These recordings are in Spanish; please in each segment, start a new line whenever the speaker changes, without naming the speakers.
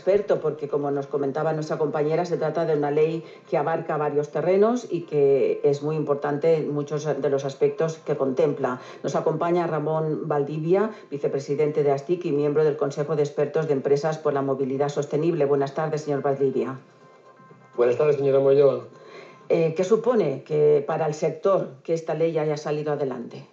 experto, porque como nos comentaba nuestra compañera, se trata de una ley que abarca varios terrenos y que es muy importante en muchos de los aspectos que contempla. Nos acompaña Ramón Valdivia, vicepresidente de ASTIC y miembro del Consejo de Expertos de Empresas por la Movilidad Sostenible. Buenas tardes, señor Valdivia.
Buenas tardes, señora Moyoa.
¿Qué supone que para el sector que esta ley haya salido adelante?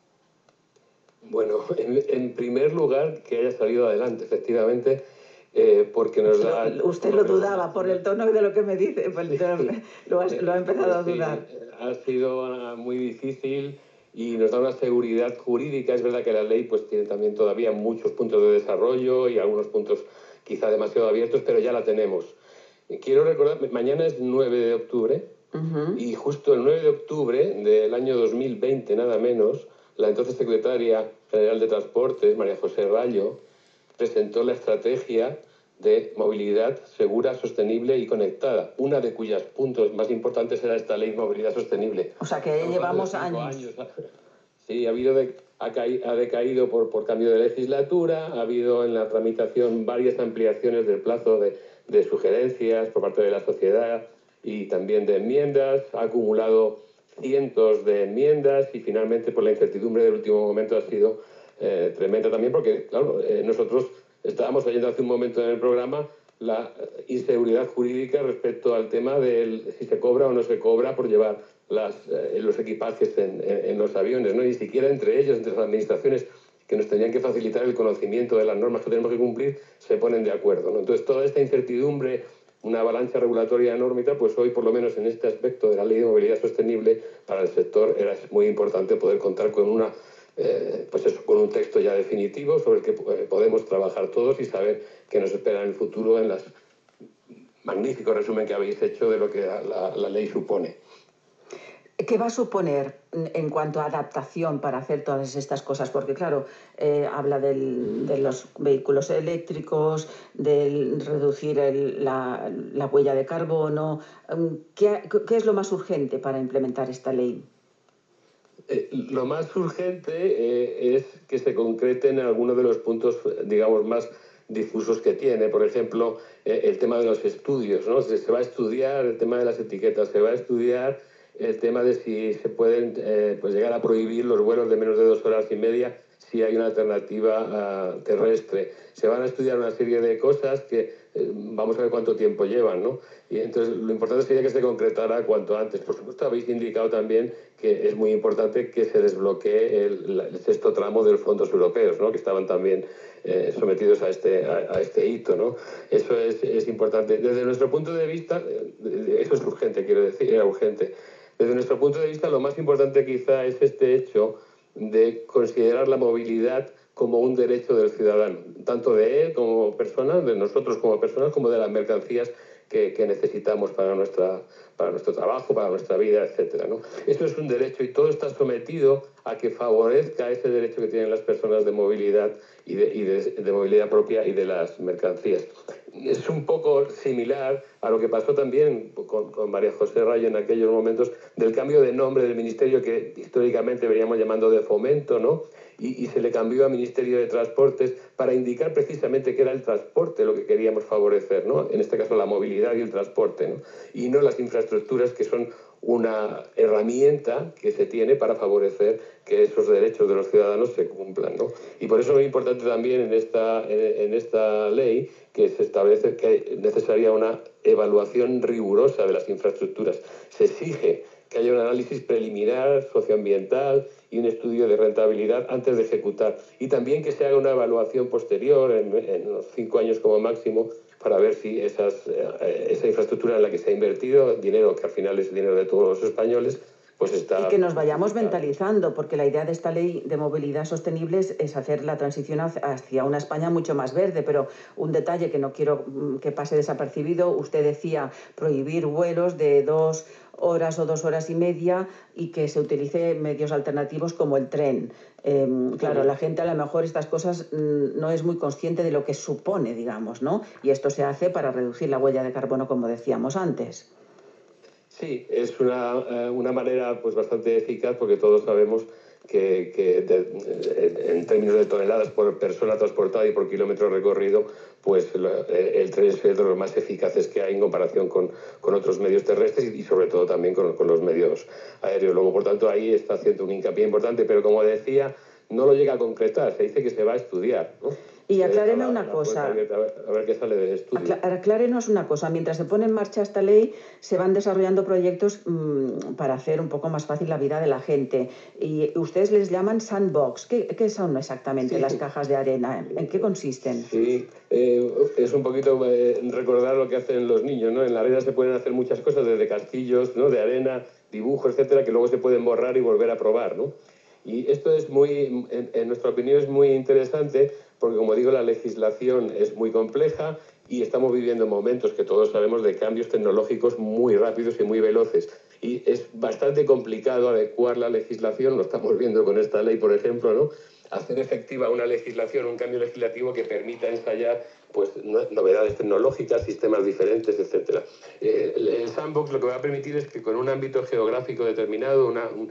Bueno, en primer lugar, que haya salido adelante, efectivamente, porque nos da...
Usted lo dudaba por el tono de lo que me dice, lo ha empezado a dudar.
Ha sido muy difícil y nos da una seguridad jurídica. Es verdad que la ley pues tiene también todavía muchos puntos de desarrollo y algunos puntos quizá demasiado abiertos, pero ya la tenemos. Quiero recordar, mañana es 9 de octubre y justo el 9 de octubre del año 2020, nada menos, la entonces secretaria general de Transportes, María José Rayo, presentó la estrategia de movilidad segura, sostenible y conectada, una de cuyos puntos más importantes era esta ley de movilidad sostenible.
O sea que llevamos años.
Sí, ha decaído por cambio de legislatura, ha habido en la tramitación varias ampliaciones del plazo de sugerencias por parte de la sociedad y también de enmiendas, ha acumulado cientos de enmiendas y finalmente por la incertidumbre del último momento ha sido tremenda también porque, claro, nosotros estábamos oyendo hace un momento en el programa la inseguridad jurídica respecto al tema de si se cobra o no se cobra por llevar los equipajes en los aviones, ¿no? Ni siquiera entre ellos, entre las administraciones que nos tenían que facilitar el conocimiento de las normas que tenemos que cumplir, se ponen de acuerdo, ¿no? Entonces, toda esta incertidumbre, una avalancha regulatoria enorme, pues hoy, por lo menos en este aspecto de la Ley de Movilidad Sostenible, para el sector era muy importante poder contar con con un texto ya definitivo sobre el que podemos trabajar todos y saber qué nos espera en el futuro en las magnífico resumen que habéis hecho de lo que la ley supone.
¿Qué va a suponer en cuanto a adaptación para hacer todas estas cosas? Porque, claro, habla de los vehículos eléctricos, de reducir la huella de carbono. ¿Qué es lo más urgente para implementar esta ley?
Lo más urgente es que se concreten algunos de los puntos, digamos, más difusos que tiene. Por ejemplo, el tema de los estudios, ¿no? Se va a estudiar el tema de las etiquetas, se va a estudiar el tema de si se pueden llegar a prohibir los vuelos de menos de 2 horas y media si hay una alternativa terrestre. Se van a estudiar una serie de cosas que vamos a ver cuánto tiempo llevan, ¿no? Y entonces lo importante sería que se concretara cuanto antes. Por supuesto, habéis indicado también que es muy importante que se desbloquee el sexto tramo de los fondos europeos, ¿no? Que estaban también sometidos a este hito, ¿no? Eso es importante. Desde nuestro punto de vista, eso es urgente, quiero decir, era urgente. Desde nuestro punto de vista, lo más importante quizá es este hecho de considerar la movilidad como un derecho del ciudadano, tanto de él como persona, de nosotros como personas, como de las mercancías que necesitamos para nuestro trabajo, para nuestra vida, etcétera, ¿no? Eso es un derecho y todo está sometido a que favorezca ese derecho que tienen las personas de movilidad y de movilidad propia y de las mercancías. Es un poco similar a lo que pasó también con María José Rayo en aquellos momentos del cambio de nombre del ministerio que históricamente veníamos llamando de Fomento, ¿no? Y se le cambió a Ministerio de Transportes para indicar precisamente que era el transporte lo que queríamos favorecer, ¿no? En este caso la movilidad y el transporte, ¿no? Y no las infraestructuras que son una herramienta que se tiene para favorecer que esos derechos de los ciudadanos se cumplan, ¿no? Y por eso es muy importante también en esta ley que se establece que es necesaria una evaluación rigurosa de las infraestructuras. Se exige que haya un análisis preliminar socioambiental y un estudio de rentabilidad antes de ejecutar. Y también que se haga una evaluación posterior, en unos 5 años como máximo, para ver si esa infraestructura en la que se ha invertido, dinero que al final es dinero de todos los españoles, pues está...
Y que nos vayamos mentalizando, porque la idea de esta ley de movilidad sostenible es hacer la transición hacia una España mucho más verde, pero un detalle que no quiero que pase desapercibido, usted decía prohibir vuelos de 2 horas o 2 horas y media y que se utilice medios alternativos como el tren. Claro, la gente a lo mejor estas cosas no es muy consciente de lo que supone, digamos, ¿no? Y esto se hace para reducir la huella de carbono, como decíamos antes.
Sí, es una manera pues bastante eficaz porque todos sabemos que en términos de toneladas por persona transportada y por kilómetro recorrido, pues el tren es de los más eficaces que hay en comparación con otros medios terrestres y sobre todo también con los medios aéreos. Luego, por tanto, ahí está haciendo un hincapié importante, pero como decía, no lo llega a concretar, se dice que se va a estudiar, ¿no?
Y aclárenos una cosa.
A ver qué sale del estudio.
Aclárenos una cosa. Mientras se pone en marcha esta ley, se van desarrollando proyectos para hacer un poco más fácil la vida de la gente. Y ustedes les llaman sandbox. ¿Qué son exactamente las cajas de arena? ¿En qué consisten?
Sí, es un poquito recordar lo que hacen los niños, ¿no? En la arena se pueden hacer muchas cosas, desde castillos, ¿no?, de arena, dibujos, etcétera, que luego se pueden borrar y volver a probar, ¿no? Y esto es muy, en nuestra opinión, es muy interesante porque, como digo, la legislación es muy compleja y estamos viviendo momentos que todos sabemos de cambios tecnológicos muy rápidos y muy veloces. Y es bastante complicado adecuar la legislación, lo estamos viendo con esta ley, por ejemplo, ¿no?, hacer efectiva una legislación, un cambio legislativo que permita ensayar pues novedades tecnológicas, sistemas diferentes, etcétera. El sandbox lo que va a permitir es que con un ámbito geográfico determinado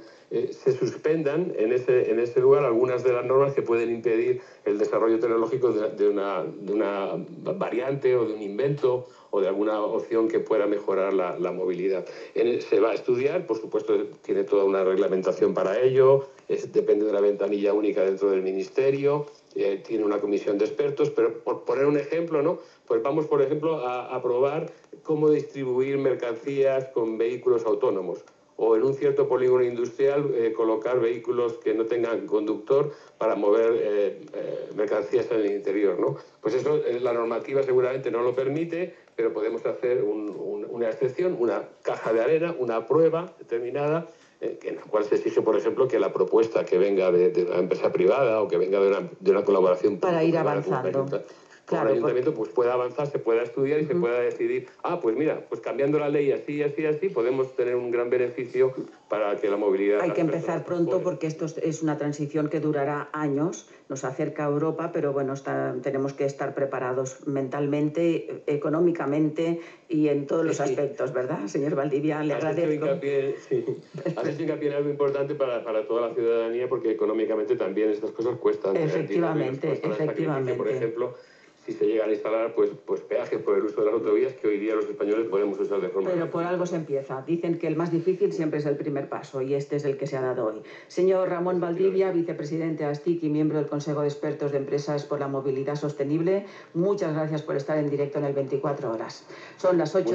se suspendan en ese lugar algunas de las normas que pueden impedir el desarrollo tecnológico de una variante o de un invento o de alguna opción que pueda mejorar la movilidad. Se va a estudiar, por supuesto, tiene toda una reglamentación para ello, depende de una ventanilla única dentro del Ministerio, tiene una comisión de expertos, pero por poner un ejemplo, ¿no?, pues vamos, por ejemplo, a probar cómo distribuir mercancías con vehículos autónomos, o en un cierto polígono industrial colocar vehículos que no tengan conductor para mover mercancías en el interior, ¿no? Pues eso, la normativa seguramente no lo permite, pero podemos hacer una excepción, una caja de arena, una prueba determinada, en la cual se exige, por ejemplo, que la propuesta que venga de una empresa privada o que venga de una colaboración
para ir avanzando.
Claro, el ayuntamiento pues pueda avanzar, se pueda estudiar y se pueda decidir, pues mira, pues cambiando la ley así, podemos tener un gran beneficio para que la movilidad...
Hay que empezar pronto porque esto es una transición que durará años, nos acerca a Europa, pero bueno, tenemos que estar preparados mentalmente, económicamente y en todos los aspectos, ¿verdad, señor Valdivia? Le agradezco.
Has hecho hincapié en algo importante para toda la ciudadanía, porque económicamente también estas cosas cuestan.
Efectivamente.
Por ejemplo, si se llegan a instalar pues peajes por el uso de las autovías que hoy día los españoles podemos usar de forma...
Pero por algo se empieza. Dicen que el más difícil siempre es el primer paso y este es el que se ha dado hoy. Señor Ramón Valdivia, vicepresidente de ASTIC y miembro del Consejo de Expertos de Empresas por la Movilidad Sostenible, muchas gracias por estar en directo en el 24 Horas. Son las 8.